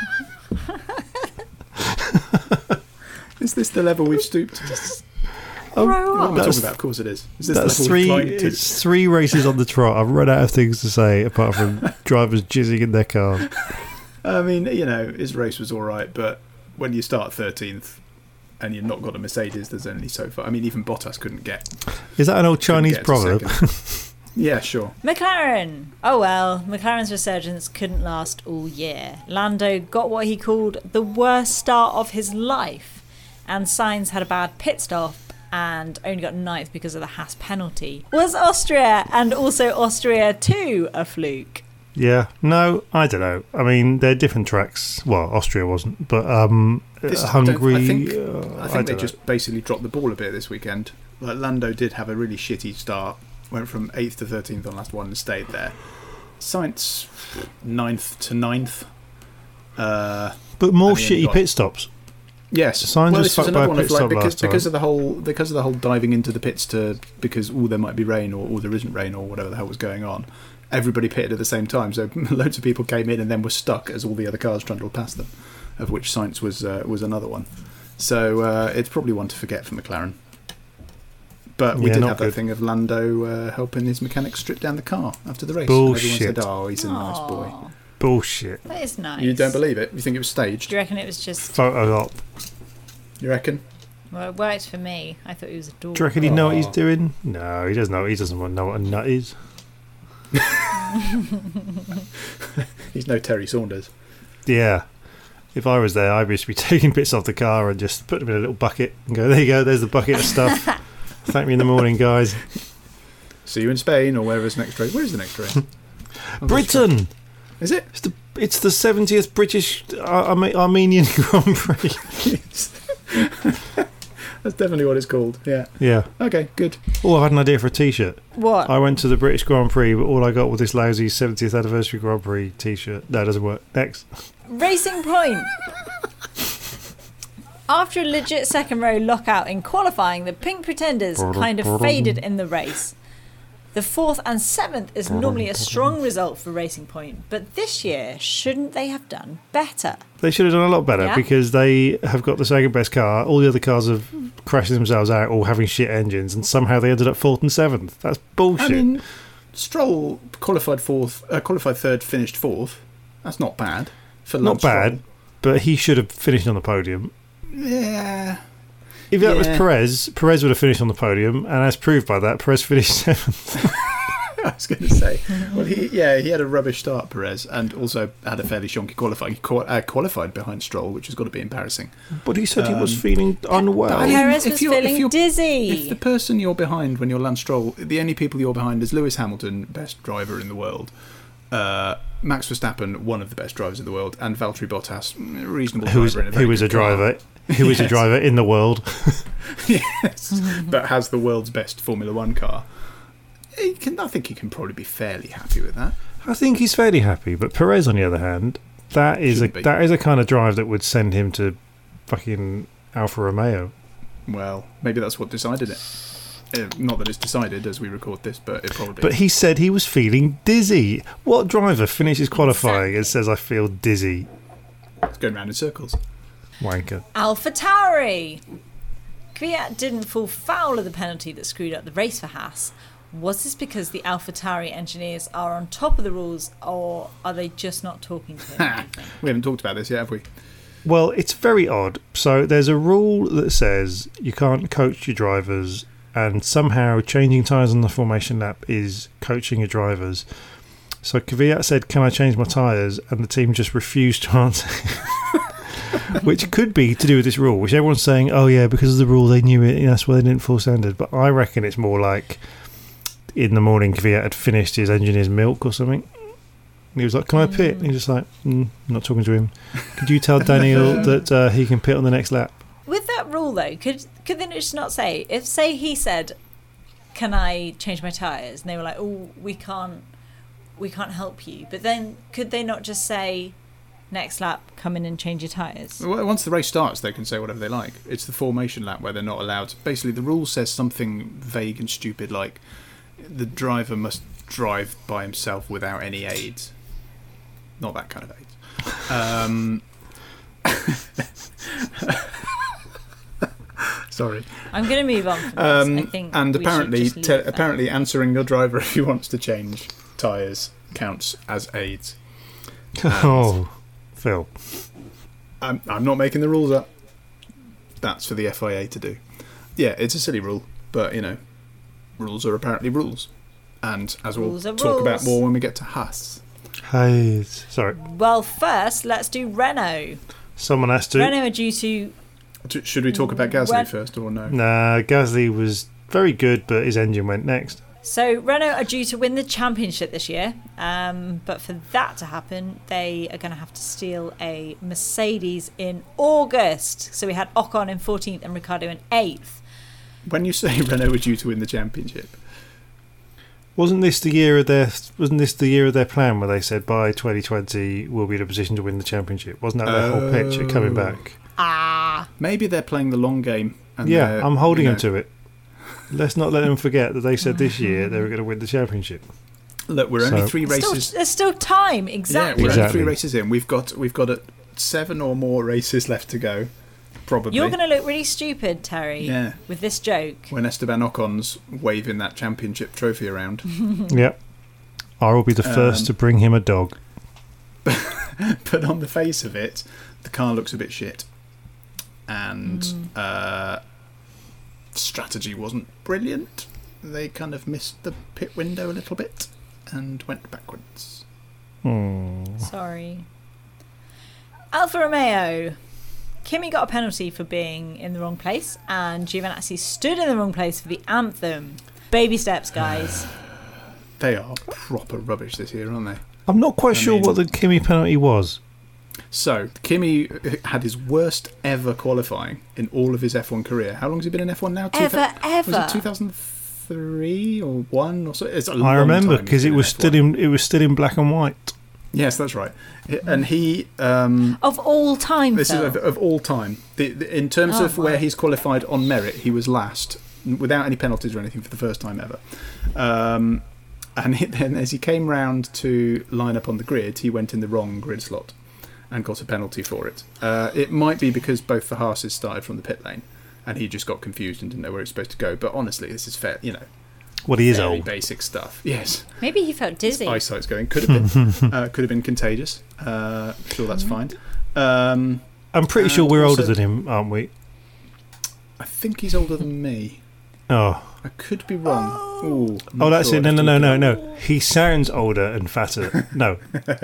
L: Is this the level we've stooped to?
K: Oh,
J: Grow
L: What
J: up.
L: am I talking about? Of course it is. Is this
K: That's
L: the level
K: three.
L: we're flying to?
K: It's three races on the trot. I've run out of things to say apart from drivers jizzing in their cars.
L: I mean, you know, his race was all right, but when you start thirteenth and you've not got a Mercedes, there's only so far. I mean, even Bottas couldn't get.
K: Is that an old Chinese
L: get to
K: proverb?
L: second. Yeah, sure.
J: McLaren. Oh well, McLaren's resurgence couldn't last all year. Lando got what he called the worst start of his life, and Sainz had a bad pit stop and only got ninth because of the Haas penalty. Was Austria and also Austria two a fluke?
K: Yeah. No, I don't know. I mean, they're different tracks. Well, Austria wasn't, but um,
L: This-
K: Hungary.
L: I think,
K: uh,
L: I think they
K: don't
L: just
K: know.
L: basically dropped the ball a bit this weekend. Like Lando did have a really shitty start, went from eighth to thirteenth on last one and stayed there. Sainz ninth to ninth. Uh,
K: But more
L: and he only
K: shitty
L: got-
K: pit stops.
L: Yes,
K: Sainz
L: well,
K: was
L: this was
K: fucked by
L: another
K: a
L: one
K: pit
L: of like
K: stop
L: because
K: last time.
L: because of the whole because of the whole diving into the pits to because oh there might be rain or, or there isn't rain or whatever the hell was going on. Everybody pitted at the same time, so loads of people came in and then were stuck as all the other cars trundled past them, of which Sainz was uh, was another one. So uh, it's probably one to forget for McLaren. But we
K: Yeah,
L: did
K: not
L: have
K: good.
L: that thing of Lando uh, helping his mechanic strip down the car after the race.
K: Bullshit.
L: And everyone said, "Oh, he's a nice boy."
K: Bullshit.
J: That is nice.
L: You don't believe it? You think it was staged?
J: Do you reckon it was just?
K: Photo op.
L: You reckon?
J: Well, it worked for me. I thought he was adorable.
K: Do you reckon he know what he's
L: Aw.
K: doing? No, he doesn't know. He doesn't know what a nut is.
L: He's no Terry Saunders.
K: Yeah. If I was there, I'd just be taking bits off the car and just put them in a little bucket and go, there you go, there's the bucket of stuff. Thank me in the morning, guys.
L: See you in Spain or wherever's next race. Where's the next race?
K: Britain!
L: Is it?
K: It's the, it's the seventieth British uh, Arme- Armenian Grand Prix.
L: That's definitely what it's called. Yeah.
K: Yeah.
L: Okay, good.
K: Oh, I had an idea for a t-shirt.
J: What?
K: I went to the British Grand Prix, but all I got was this lousy seventieth anniversary Grand Prix t-shirt. That doesn't work. Next.
J: Racing Point. After a legit second row lockout in qualifying, the Pink Pretenders kind of faded in the race. The fourth and seventh is normally a strong result for Racing Point, but this year, shouldn't they have done better?
K: They should have done a lot better
J: Yeah?
K: because they have got the second best car. All the other cars have crashed themselves out or having shit engines, and somehow they ended up fourth and seventh. That's bullshit.
L: I mean, Stroll qualified fourth, uh, qualified third, finished fourth. That's not bad. For
K: Not
L: Lance
K: bad, but he should have finished on the podium.
L: Stroll. Yeah.
K: If that was
L: Yeah.
K: Perez, Perez would have finished on the podium, and as proved by that, Perez finished seventh.
L: I was going to say, well, he yeah, he had a rubbish start, Perez, and also had a fairly shonky qualifying. He qual- uh, qualified behind Stroll, which has got to be embarrassing.
K: But he said he was
L: Um,
K: feeling unwell.
L: I mean,
J: Perez
L: if
J: was
L: you're- if
J: feeling
L: you're-
J: dizzy.
L: If the person you're behind when you're Lance Stroll, the only people you're behind is Lewis Hamilton, best driver in the world, uh, Max Verstappen, one of the best drivers in the world, and Valtteri Bottas, reasonable
K: who was
L: driver in a very
K: who was a
L: good car.
K: driver, who was a
L: Yes.
K: driver in the world.
L: Yes, but has the world's best Formula One car. He can, I think he can probably be fairly happy with that.
K: I think he's fairly happy, but Perez, on the other hand, that is a
L: Shouldn't be.
K: that is a kind of drive that would send him to fucking Alfa Romeo.
L: Well, maybe that's what decided it. Uh, not that it's decided as we record this, but it probably.
K: But he said he was feeling dizzy. What driver finishes qualifying and says, "I feel dizzy"?
L: It's going round in circles.
K: Wanker.
J: AlphaTauri. Kvyat didn't fall foul of the penalty that screwed up the race for Haas. Was this because the AlphaTauri engineers are on top of the rules, or are they just not talking to him?
L: We haven't talked about this yet, have we?
K: Well, it's very odd. So there's a rule that says you can't coach your drivers, and somehow changing tyres on the formation lap is coaching your drivers. So Kvyat said, "Can I change my tyres?" and the team just refused to answer. Which could be to do with this rule, which everyone's saying, oh yeah, because of the rule they knew it, and that's why they didn't fall standard. But I reckon it's more like in the morning Kvyat had finished his engineer's milk or something. And he was like, "Can I pit?" And he was like, mm, I'm not talking to him. Could you tell Daniel that uh, he can pit on the next lap?
J: With that rule, though, could could they just not say, if, say, he said, "Can I change my tyres?" and they were like, "Oh, we can't, we can't help you," but then could they not just say, "Next lap, come in and change your tyres"?
L: Well, once the race starts, they can say whatever they like. It's the formation lap where they're not allowed. Basically, the rule says something vague and stupid like the driver must drive by himself without any aids. Not that kind of aids. Um, Sorry.
J: I'm going to move on from
L: Um,
J: this. I think
L: and
J: we
L: apparently,
J: should just
L: te-
J: leave that.
L: apparently, answering your driver if he wants to change tyres counts as aids.
K: Oh, Phil.
L: I'm, I'm not making the rules up. That's for the F I A to do. Yeah, it's a silly rule, but you know, rules are apparently rules. And as we'll
J: Rules are
L: talk
J: rules.
L: about more when we get to Haas.
K: Hey, sorry.
J: Well, first, let's do Renault.
K: Someone has to.
J: Renault are due to...
L: Should we talk about Gasly
J: Ren-
L: first or no?
K: Nah, Gasly was very good, but his engine went next.
J: So Renault are due to win the championship this year, um, but for that to happen, they are going to have to steal a Mercedes in August. So we had Ocon in fourteenth and Ricciardo in eighth.
L: When you say Renault were due to win the championship,
K: Wasn't this the year of their? Wasn't this the year of their plan where they said by twenty twenty we'll be in a position to win the championship? Wasn't that their whole pitch at coming back?
J: Ah,
L: maybe they're playing the long game. And
K: Yeah,
L: they're,
K: I'm holding
L: you know,
K: them to it. Let's not let them forget that they said this year they were going to win the championship.
L: Look, we're only
K: So-
L: three
J: There's
L: races.
J: still, there's still time,
L: Yeah,
J: exactly.
L: we're only
K: Exactly.
L: three races in. We've got we've got a, seven or more races left to go, probably.
J: You're going to look really stupid, Terry,
L: Yeah.
J: with this joke.
L: when Esteban Ocon's waving that championship trophy around.
K: Yep. I will be the first
L: Um,
K: to bring him a dog.
L: But on the face of it, the car looks a bit shit, and
J: Mm.
L: uh, strategy wasn't brilliant. They kind of missed the pit window a little bit and went backwards.
K: Hmm.
J: Sorry. Alfa Romeo. Kimi got a penalty for being in the wrong place, and Giovinazzi stood in the wrong place for the anthem. Baby steps, guys.
L: They are proper rubbish this year, aren't they?
K: I'm not quite
L: I
K: sure
L: mean-
K: what the Kimi penalty was.
L: So, Kimi had his worst ever qualifying in all of his F one career. How long has he been in F one now? Two
J: Ever,
L: thou-
J: ever.
L: Was it two thousand three or one or so? It's a long
K: I remember
L: time he's
K: because it
L: been
K: was
L: F one.
K: still in it was still in black and white.
L: Yes, that's right. And he... Um,
J: Of all time,
L: This
J: Phil.
L: is of, of all time. The, the, in terms
J: Oh,
L: of
J: wow.
L: where he's qualified on merit, he was last, without any penalties or anything, for the first time ever. Um, and he, then as he came round to line up on the grid, he went in the wrong grid slot and got a penalty for it. Uh, it might be because both the Haases started from the pit lane, and he just got confused and didn't know where he was supposed to go. But honestly, this is fair, you know.
K: Well, he is
L: very
K: old.
L: basic stuff. Yes.
J: Maybe he felt dizzy.
L: Eyesight's going. Could have been. uh, could have been contagious. Uh, sure, that's fine. Um,
K: I'm pretty sure
L: and
K: we're older
L: also-
K: than him, aren't we?
L: I think he's older than me.
K: Oh.
L: I could be wrong. Ooh, I'm
K: Oh,
L: not
K: that's
L: sure.
K: it. No,
L: I'd
K: no,
L: have
K: no,
L: to
K: no,
L: look
K: no. He sounds older and fatter. No.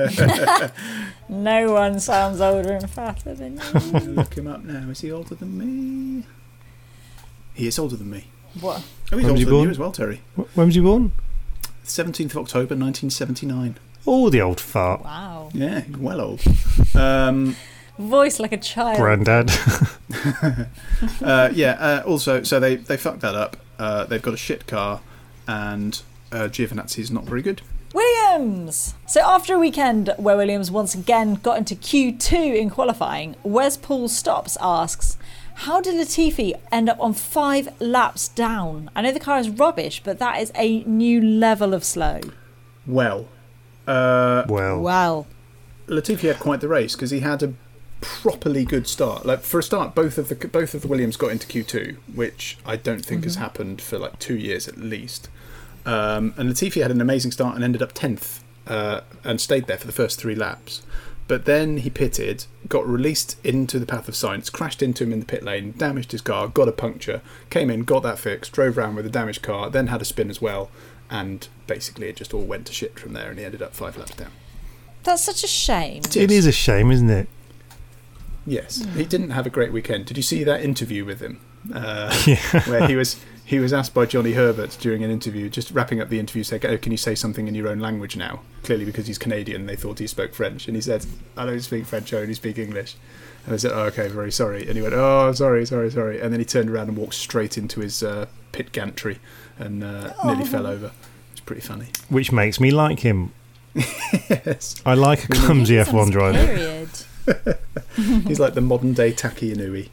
J: No one sounds older and fatter than you.
L: I'm gonna look him up now. Is he older than me? He is older than me.
J: What?
L: Oh, he's
K: When was
L: older
K: he
L: than
K: born?
L: you as well, Terry.
K: Wh- When was he born?
L: seventeenth of October, nineteen seventy-nine.
K: Oh, the old fart.
J: Wow.
L: Yeah, he's well old. Um,
J: Voice like a child.
K: Grandad.
L: uh, yeah. Uh, also, so they they fucked that up. Uh, they've got a shit car, and uh, Giovinazzi's not very good.
J: Williams! So after a weekend where Williams once again got into Q two in qualifying, Wes Paul Stops asks, how did Latifi end up on five laps down? I know the car is rubbish, but that is a new level of slow.
L: Well, uh,
K: well,
J: Well,
L: Latifi had quite the race because he had a properly good start. Like for a start, both of the both of the Williams got into Q two, which I don't think has happened for like two years at least. Um, and Latifi had an amazing start and ended up tenth uh, and stayed there for the first three laps. But then he pitted, got released into the path of science, crashed into him in the pit lane, damaged his car, got a puncture, came in, got that fixed, drove around with a damaged car, then had a spin as well, and basically it just all went to shit from there, and he ended up five laps down.
J: that's such a shame.
K: it is a shame, isn't it?
L: Yes, he didn't have a great weekend. Did you see that interview with him? Uh,
K: Yeah.
L: where he was he was asked by Johnny Herbert during an interview, just wrapping up the interview, saying, "Oh, can you say something in your own language now?" Clearly, because he's Canadian, they thought he spoke French, and he said, "I don't speak French. I only speak English." And they said, "Oh, okay, very sorry." And he went, "Oh, sorry, sorry, sorry." And then he turned around and walked straight into his uh, pit gantry and uh, nearly fell over. It's pretty funny.
K: Which makes me like him.
L: Yes.
K: I like a clumsy F one driver.
J: Period.
L: He's like the modern day Taki Inui.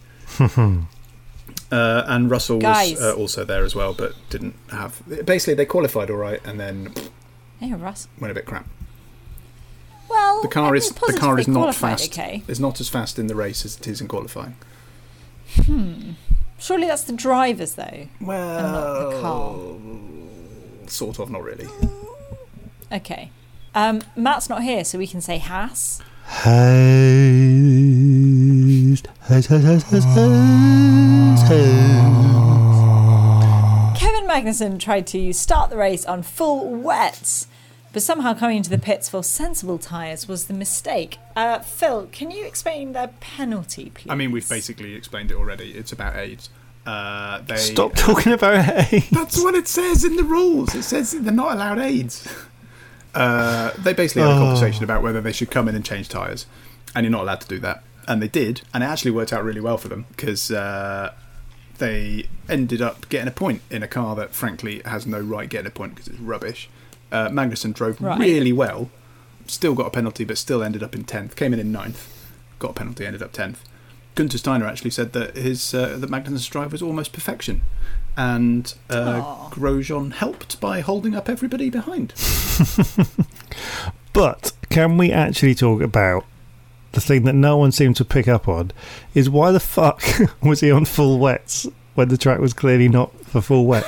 L: Uh, and Russell
J: Guys.
L: was uh, also there as well, but didn't have. Basically, they qualified all right, and then
J: Yeah, Russ.
L: went a bit crap.
J: Well,
L: The car
J: I
L: is
J: mean,
L: the car is
J: positively
L: not
J: qualified,
L: fast.
J: Okay.
L: It's not as fast in the race as it is in qualifying.
J: Surely that's the drivers, though.
L: Well,
J: and not the car.
L: Sort of, not really.
J: Okay. Um, Matt's not here, so we can say Haas.
K: Haze, haze, haze, haze, haze, haze.
J: Kevin Magnussen tried to start the race on full wets, but somehow coming into the pits for sensible tyres was the mistake. Uh, Phil, can you explain the penalty, please?
L: I mean, we've basically explained it already. It's about AIDS. Uh, they,
K: Stop talking about AIDS.
L: That's what it says in the rules. It says they're not allowed AIDS. Uh, they basically had a conversation
K: Oh.
L: about whether they should come in and change tyres, and you're not allowed to do that. And they did, and it actually worked out really well for them because uh, they ended up getting a point in a car that, frankly, has no right getting a point because it's rubbish. Uh, Magnussen drove
J: Right.
L: really well, still got a penalty, but still ended up in tenth. Came in in ninth, got a penalty, ended up tenth. Gunther Steiner actually said that his uh, that Magnussen's drive was almost perfection, and uh, Grosjean helped by holding up everybody behind.
K: But can we actually talk about the thing that no one seemed to pick up on? Is why the fuck was he on full wets when the track was clearly not for full wets?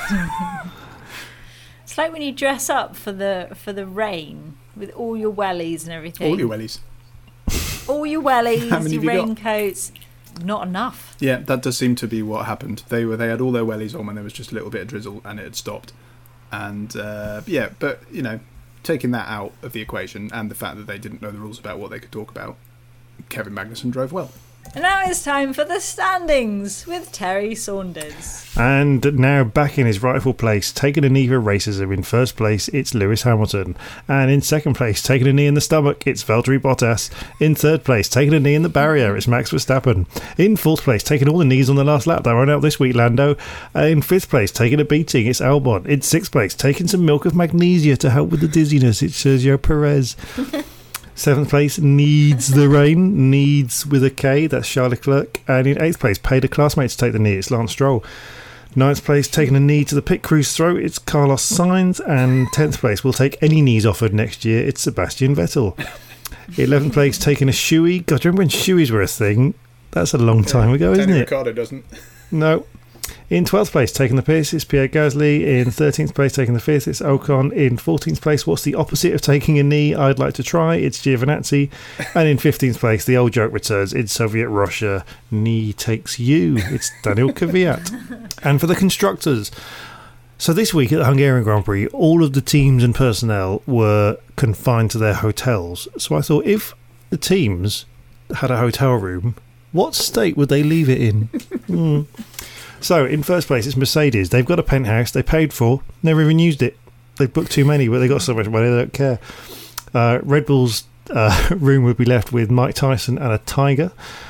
J: It's like when you dress up for the for the rain with all your wellies and everything.
L: All your wellies.
J: All your wellies,
L: How many
J: your
L: have you got?
J: raincoats. Not enough.
L: Yeah, that does seem to be what happened. They were they had all their wellies on when there was just a little bit of drizzle and it had stopped. And uh, yeah, but you know, taking that out of the equation and the fact that they didn't know the rules about what they could talk about, Kevin Magnussen drove well.
J: And now it's time for the standings with Terry Saunders.
K: And now back in his rightful place, taking a knee for racism. In first place, it's Lewis Hamilton. And in second place, taking a knee in the stomach, it's Valtteri Bottas. In third place, taking a knee in the barrier, it's Max Verstappen. In fourth place, taking all the knees on the last lap, that won't out this week, Lando. Uh, in fifth place, taking a beating, it's Albon. In sixth place, taking some milk of magnesia to help with the dizziness, it's Sergio Perez. Seventh place, needs the rain, needs with a K, that's Charles Leclerc. And in eighth place, paid a classmate to take the knee, it's Lance Stroll. Ninth place, taking a knee to the pit crew's throat, it's Carlos Sainz. And tenth place, will take any knees offered next year, it's Sebastian Vettel. Eleventh place, taking a shoey. God, do you remember when shoeys were a thing? That's a long time ago, isn't
L: Danny
K: it?
L: Ricciardo doesn't.
K: No. In twelfth place, taking the piss, it's Pierre Gasly. In thirteenth place, taking the fifth, it's Ocon. In fourteenth place, what's the opposite of taking a knee? I'd like to try, it's Giovinazzi. And in fifteenth place, the old joke returns, in Soviet Russia, knee takes you, it's Daniel Kvyat. And for the constructors, so this week at the Hungarian Grand Prix, all of the teams and personnel were confined to their hotels. So I thought, if the teams had a hotel room, what state would they leave it in? mm. So, in first place, it's Mercedes. They've got a penthouse they paid for, never even used it. They've booked too many, but they got so much money they don't care. Uh, Red Bull's uh, room would be left with Mike Tyson and a tiger.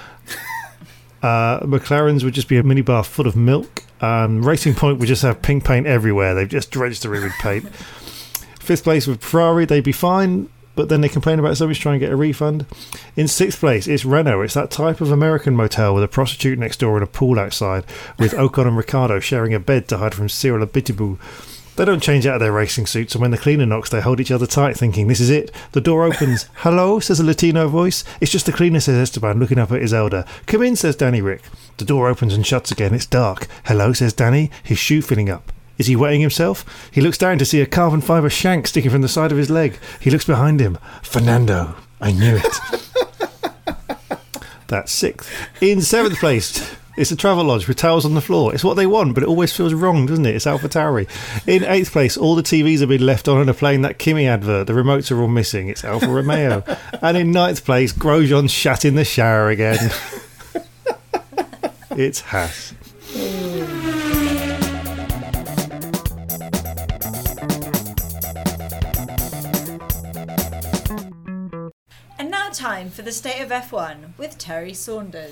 K: Uh, McLaren's would just be a minibar full of milk. Um, Racing Point would just have pink paint everywhere. They've just drenched the room with paint. Fifth place with Ferrari, they'd be fine, but then they complain about somebody's trying to get a refund. In sixth place, it's Renault. It's that type of American motel with a prostitute next door and a pool outside, with Ocon and Ricciardo sharing a bed to hide from Cyril Abiteboul. They don't change out of their racing suits, and when the cleaner knocks, they hold each other tight, thinking, this is it. The door opens. Hello, says a Latino voice. It's just the cleaner, says Esteban, looking up at his elder. Come in, says Danny Rick. The door opens and shuts again. It's dark. Hello, says Danny, his shoe filling up. Is he wetting himself? He looks down to see a carbon fibre shank sticking from the side of his leg. He looks behind him. Fernando. I knew it. That's sixth. In seventh place, it's a Travelodge with towels on the floor. It's what they want, but it always feels wrong, doesn't it? It's AlphaTauri. In eighth place, all the T Vs have been left on and are playing that Kimi advert. The remotes are all missing. It's Alfa Romeo. And in ninth place, Grosjean shat in the shower again. It's Haas.
J: And now time for the State of F one with Terry Saunders.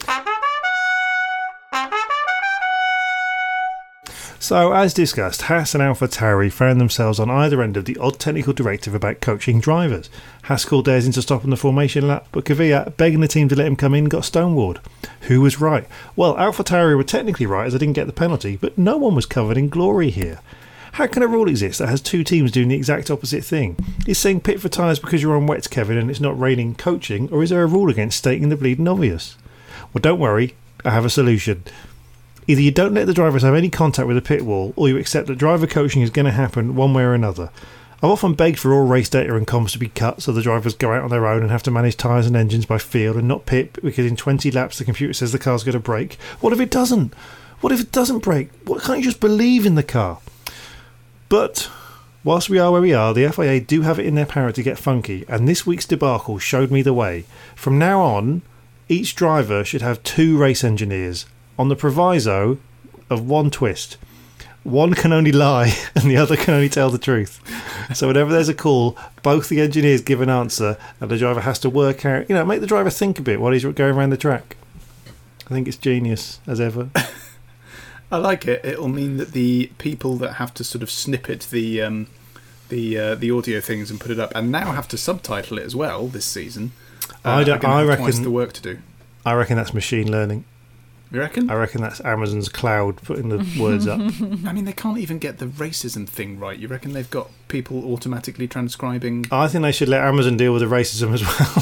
K: So, as discussed, Haas and AlphaTauri found themselves on either end of the odd technical directive about coaching drivers. Haas called theirs into stop on the formation lap, but Kvyat, begging the team to let him come in, got stonewalled. Who was right? Well, AlphaTauri were technically right as they didn't get the penalty, but no one was covered in glory here. How can a rule exist that has two teams doing the exact opposite thing? Is saying pit for tyres because you're on wets, Kevin, and it's not raining coaching, or is there a rule against stating the bleeding obvious? Well, don't worry, I have a solution. Either you don't let the drivers have any contact with the pit wall, or you accept that driver coaching is going to happen one way or another. I've often begged for all race data and comms to be cut so the drivers go out on their own and have to manage tyres and engines by feel and not pit because in twenty laps the computer says the car's going to brake. What if it doesn't? What if it doesn't brake? What, can't you just believe in the car? But whilst we are where we are, the F I A do have it in their power to get funky, and this week's debacle showed me the way. From now on, each driver should have two race engineers, on the proviso of one twist. One can only lie and the other can only tell the truth. So whenever there's a call, both the engineers give an answer and the driver has to work out, you know, make the driver think a bit while he's going around the track. I think it's genius, as ever.
L: I like it. It'll mean that the people that have to sort of snippet the um, the uh, the audio things and put it up, and now have to subtitle it as well this season, uh,
K: I don't. I reckon
L: twice the work to do.
K: I reckon that's machine learning.
L: You reckon?
K: I reckon that's Amazon's cloud putting the words up.
L: I mean, they can't even get the racism thing right. You reckon they've got people automatically transcribing?
K: I think they should let Amazon deal with the racism as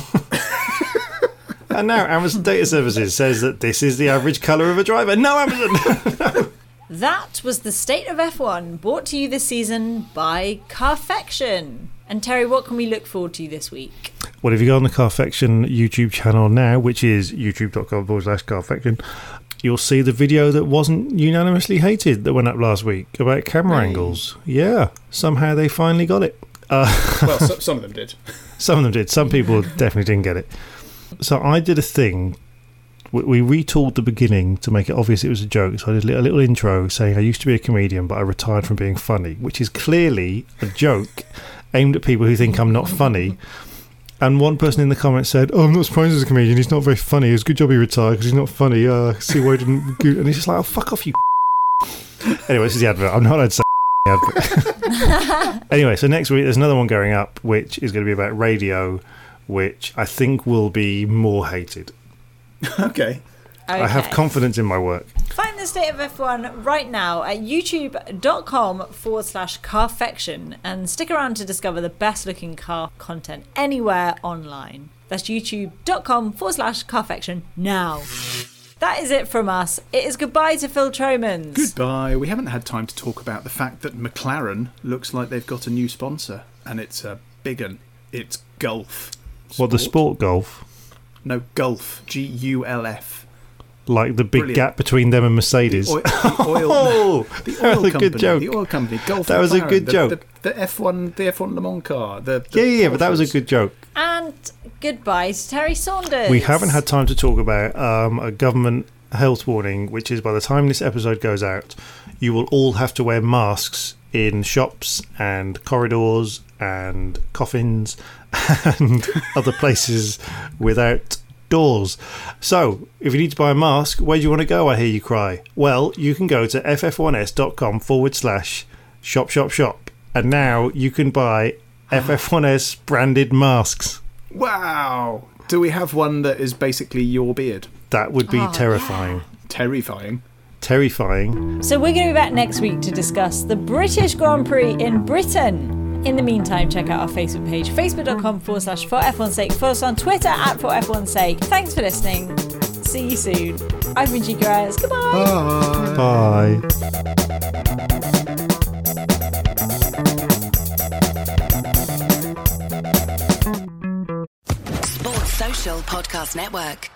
K: well. And now Amazon Data Services says that this is the average colour of a driver. No, Amazon! No.
J: That was the State of F one, brought to you this season by Carfection. And Terry, what can we look forward to this week?
K: Well, if you go on the Carfection YouTube channel now, which is youtube.com forward slash Carfection, you'll see the video that wasn't unanimously hated that went up last week about camera
L: Hey.
K: angles. Yeah, somehow they finally got it. Uh,
L: Well, so, some of them did.
K: Some of them did. Some people definitely didn't get it. So I did a thing. We, we retooled the beginning to make it obvious it was a joke. So I did a little intro saying I used to be a comedian, but I retired from being funny, which is clearly a joke aimed at people who think I'm not funny. And one person in the comments said, "Oh, I'm not surprised as a comedian. He's not very funny. It's a good job he retired because he's not funny. Uh, see why he didn't." Go-. And he's just like, "Oh, fuck off, you." Anyway, this is the advert. I'm not allowed to say advert. Anyway, so next week there's another one going up, which is going to be about radio, which I think will be more hated.
L: Okay.
K: I have
J: Okay.
K: confidence in my work.
J: Find the State of F one right now at youtube.com forward slash Carfection and stick around to discover the best looking car content anywhere online. That's youtube.com forward slash Carfection now. That is it from us. It is goodbye to Phil Tromans.
L: Goodbye. We haven't had time to talk about the fact that McLaren looks like they've got a new sponsor, and it's a big un. It's Gulf.
K: What, the sport golf?
L: No, Gulf. G U L F.
K: Like the big
L: Brilliant.
K: gap between them and Mercedes.
L: The oil, the oil,
K: Oh,
L: the
K: that
L: oil
K: was a
L: company.
K: good joke.
L: The oil company. Gulf.
K: That was a
L: McLaren,
K: good
L: the,
K: joke.
L: The, the F one, the F one Le Mans car. The, the
K: Yeah, yeah, yeah, but that was a
L: Porsches.
K: good joke.
J: And goodbye to Terry Saunders.
K: We haven't had time to talk about um, a government health warning, which is by the time this episode goes out, you will all have to wear masks in shops and corridors and coffins and other places without doors. So, if you need to buy a mask, where do you want to go, I hear you cry? Well, you can go to f f one s dot com forward slash shop shop shop, and now you can buy F F one S branded masks.
L: Wow. Do we have one that is basically your beard?
K: That would be
J: Oh,
K: terrifying.
L: Terrifying.
K: Terrifying.
J: So we're going to be back next week to discuss the British Grand Prix in Britain. In the meantime, check out our Facebook page, facebook.com forward slash for F one's sake. Follow us on Twitter at for F one's sake. Thanks for listening. See you soon. I've been G Grass. Goodbye.
K: Bye.
M: Sports Social Podcast Network.